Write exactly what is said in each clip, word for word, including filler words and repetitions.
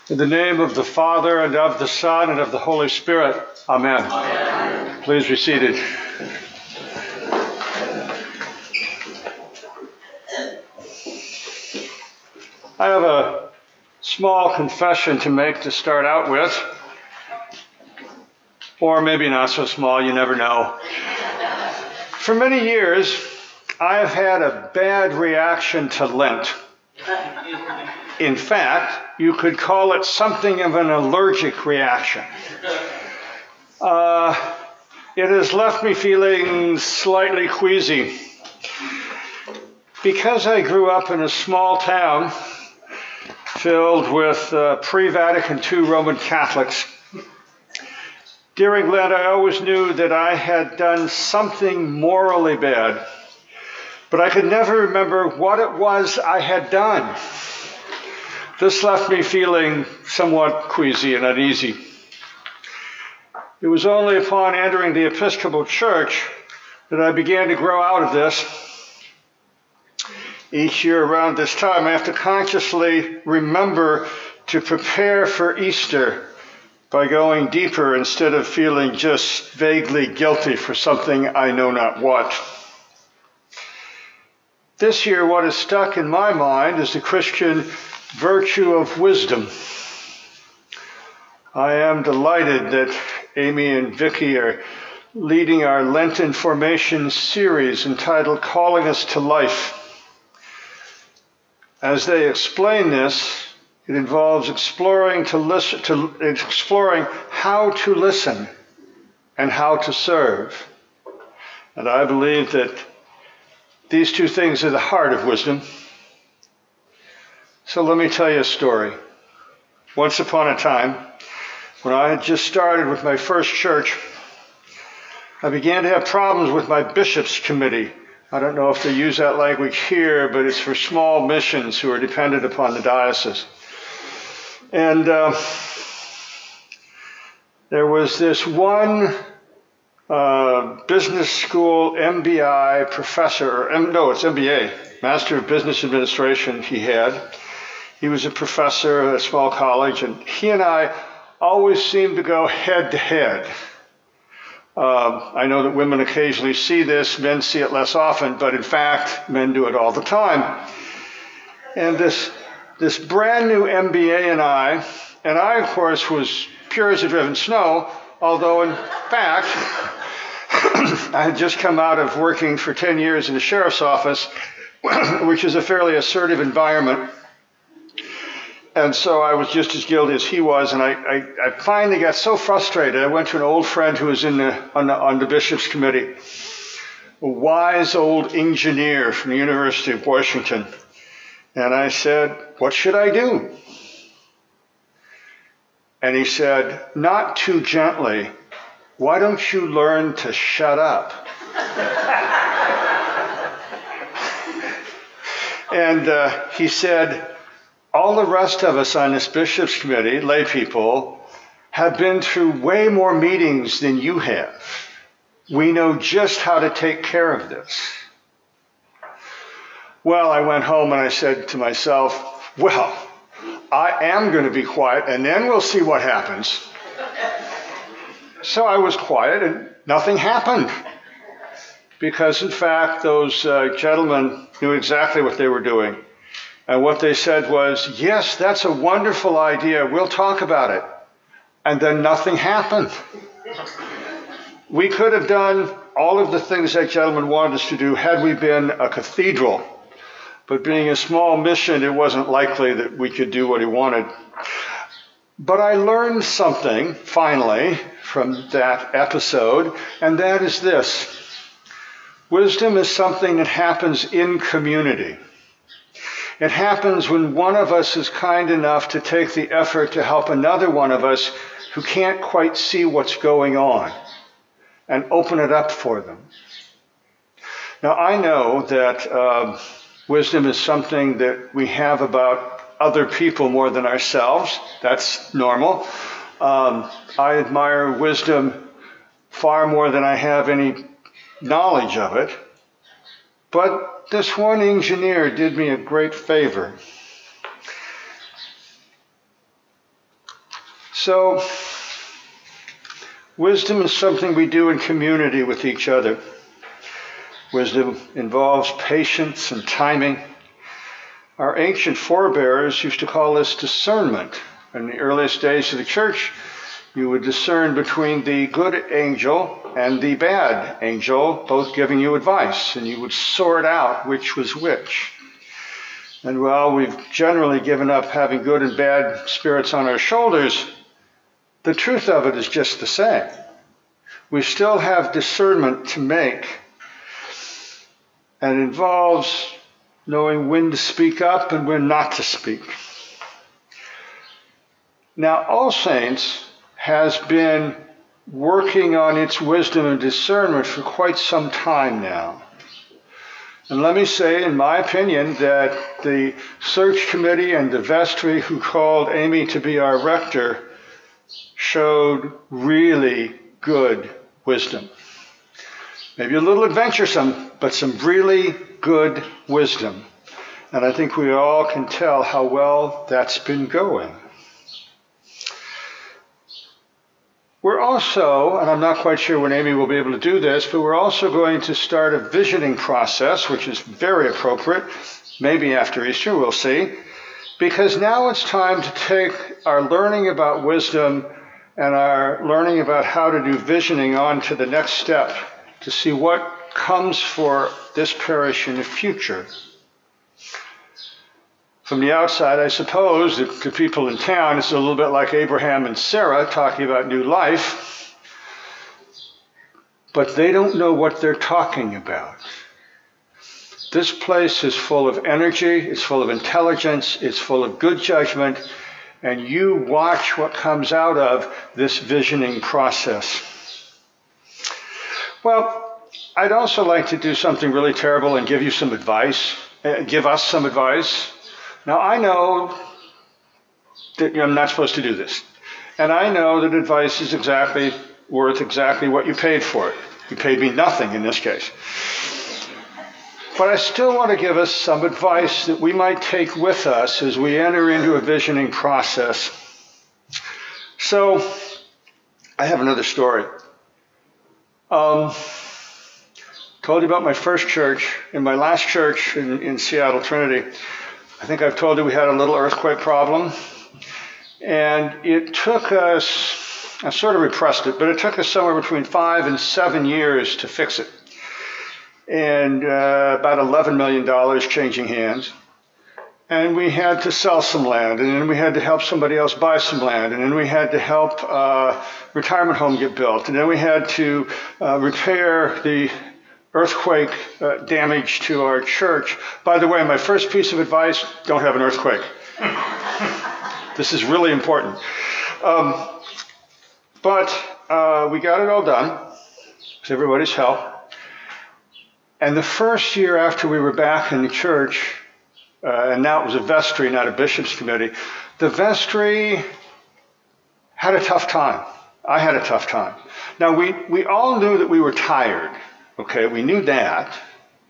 In the name of the Father, and of the Son, and of the Holy Spirit. Amen. Amen. Please be seated. I have a small confession to make to start out with. Or maybe not so small, you never know. For many years, I have had a bad reaction to Lent. In fact, you could call it something of an allergic reaction. Uh, it has left me feeling slightly queasy. Because I grew up in a small town filled with uh, pre-Vatican two Roman Catholics, during Lent I always knew that I had done something morally bad, but I could never remember what it was I had done. This left me feeling somewhat queasy and uneasy. It was only upon entering the Episcopal Church that I began to grow out of this. Each year around this time, I have to consciously remember to prepare for Easter by going deeper instead of feeling just vaguely guilty for something I know not what. This year, what is stuck in my mind is the Christian virtue of wisdom. I am delighted that Amy and Vicky are leading our Lenten Formation series entitled Calling Us to Life. As they explain this, it involves exploring to listen to exploring how to listen and how to serve. And I believe that these two things are the heart of wisdom. So let me tell you a story. Once upon a time, when I had just started with my first church, I began to have problems with my bishop's committee. I don't know if they use that language here, but it's for small missions who are dependent upon the diocese. And uh, there was this one uh, business school M B I professor, or M, no, it's M B A, Master of Business Administration he had. He was a professor at a small college, and he and I always seemed to go head to head. Uh, I know that women occasionally see this, men see it less often, but in fact, men do it all the time. And this this brand new M B A and I, and I, of course, was pure as a driven snow, although in fact, I had just come out of working for ten years in the sheriff's office, which is a fairly assertive environment. And so I was just as guilty as he was, and I, I, I finally got so frustrated. I went to an old friend who was in the, on, the, on the bishop's committee, a wise old engineer from the University of Washington. And I said, "What should I do?" And he said, "Not too gently. Why don't you learn to shut up?" And uh, he said, "All the rest of us on this bishop's committee, lay people, have been through way more meetings than you have. We know just how to take care of this." Well, I went home and I said to myself, well, I am going to be quiet and then we'll see what happens. So I was quiet and nothing happened. Because in fact, those uh, gentlemen knew exactly what they were doing. And what they said was, "Yes, that's a wonderful idea. We'll talk about it." And then nothing happened. We could have done all of the things that gentleman wanted us to do had we been a cathedral. But being a small mission, it wasn't likely that we could do what he wanted. But I learned something, finally, from that episode, and that is this. Wisdom is something that happens in community. It happens when one of us is kind enough to take the effort to help another one of us who can't quite see what's going on and open it up for them. Now, I know that uh, wisdom is something that we have about other people more than ourselves. That's normal. Um, I admire wisdom far more than I have any knowledge of it. But this one engineer did me a great favor. So, wisdom is something we do in community with each other. Wisdom involves patience and timing. Our ancient forebears used to call this discernment. In the earliest days of the church, you would discern between the good angel and the bad angel, both giving you advice, and you would sort out which was which. And while we've generally given up having good and bad spirits on our shoulders, the truth of it is just the same. We still have discernment to make, and it involves knowing when to speak up and when not to speak. Now, All Saints has been working on its wisdom and discernment for quite some time now. And let me say, in my opinion, that the search committee and the vestry who called Amy to be our rector showed really good wisdom. Maybe a little adventuresome, but some really good wisdom. And I think we all can tell how well that's been going. We're also, and I'm not quite sure when Amy will be able to do this, but we're also going to start a visioning process, which is very appropriate, maybe after Easter, we'll see, because now it's time to take our learning about wisdom and our learning about how to do visioning on to the next step, to see what comes for this parish in the future. From the outside, I suppose, that to people in town, it's a little bit like Abraham and Sarah talking about new life, but they don't know what they're talking about. This place is full of energy, it's full of intelligence, it's full of good judgment, and you watch what comes out of this visioning process. Well, I'd also like to do something really terrible and give you some advice, uh, give us some advice. Now, I know that I'm not supposed to do this. And I know that advice is exactly worth exactly what you paid for it. You paid me nothing in this case. But I still want to give us some advice that we might take with us as we enter into a visioning process. So, I have another story. Um, told you about my first church. In my last church in, in Seattle Trinity, I think I've told you we had a little earthquake problem, and it took us, I sort of repressed it, but it took us somewhere between five and seven years to fix it, and uh, about eleven million dollars changing hands, and we had to sell some land, and then we had to help somebody else buy some land, and then we had to help uh, retirement home get built, and then we had to uh, repair the earthquake uh, damage to our church. By the way, my first piece of advice, don't have an earthquake. This is really important. Um, but uh, we got it all done with everybody's help. And the first year after we were back in the church, uh, and now it was a vestry, not a bishop's committee, the vestry had a tough time. I had a tough time. Now, we, we all knew that we were tired. Okay, we knew that,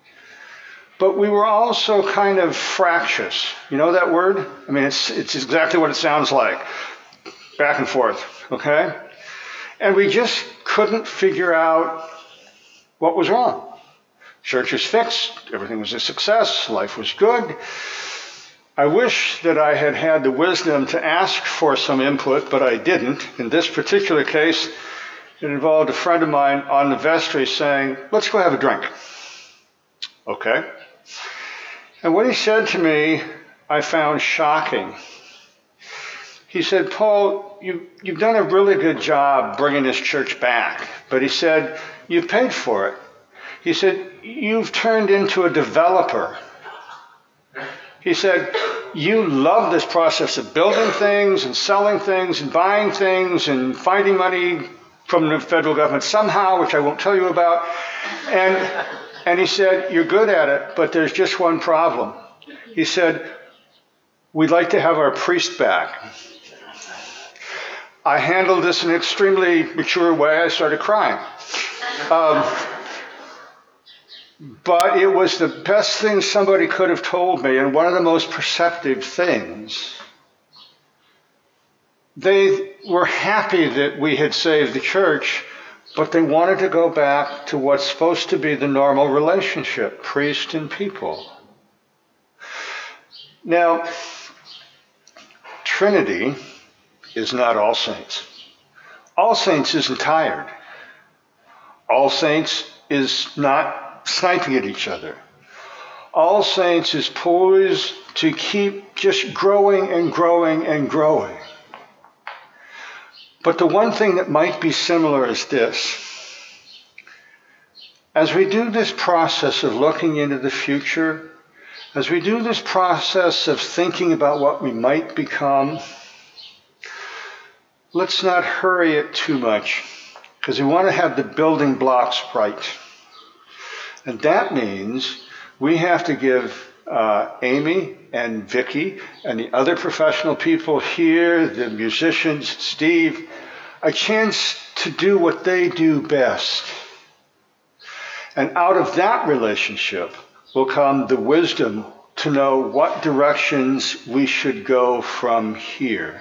but we were also kind of fractious. You know that word? I mean, it's it's exactly what it sounds like. Back and forth, okay? And we just couldn't figure out what was wrong. Church was fixed, everything was a success, life was good. I wish that I had had the wisdom to ask for some input, but I didn't. In this particular case, it involved a friend of mine on the vestry saying, let's go have a drink. Okay. And what he said to me, I found shocking. He said, Paul, you, you've done a really good job bringing this church back. But he said, you've paid for it. He said, you've turned into a developer. He said, you love this process of building things and selling things and buying things and finding money from the federal government somehow, which I won't tell you about. And, and he said, you're good at it, but there's just one problem. He said, we'd like to have our priest back. I handled this in an extremely mature way. I started crying. Um, but it was the best thing somebody could have told me, and one of the most perceptive things. they were happy that we had saved the church, but they wanted to go back to what's supposed to be the normal relationship, priest and people. Now, Trinity is not All Saints. All Saints isn't tired. All Saints is not sniping at each other. All Saints is poised to keep just growing and growing and growing. But the one thing that might be similar is this. As we do this process of looking into the future, as we do this process of thinking about what we might become, let's not hurry it too much, because we want to have the building blocks right. And that means we have to give uh, Amy and Vicki and the other professional people here, the musicians, Steve, a chance to do what they do best. And out of that relationship will come the wisdom to know what directions we should go from here.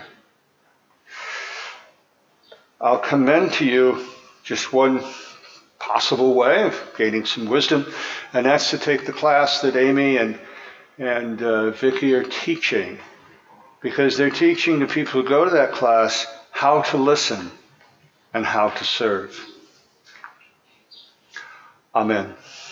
I'll commend to you just one possible way of gaining some wisdom, and that's to take the class that Amy and and uh, Vicki are teaching, because they're teaching the people who go to that class how to listen and how to serve. Amen.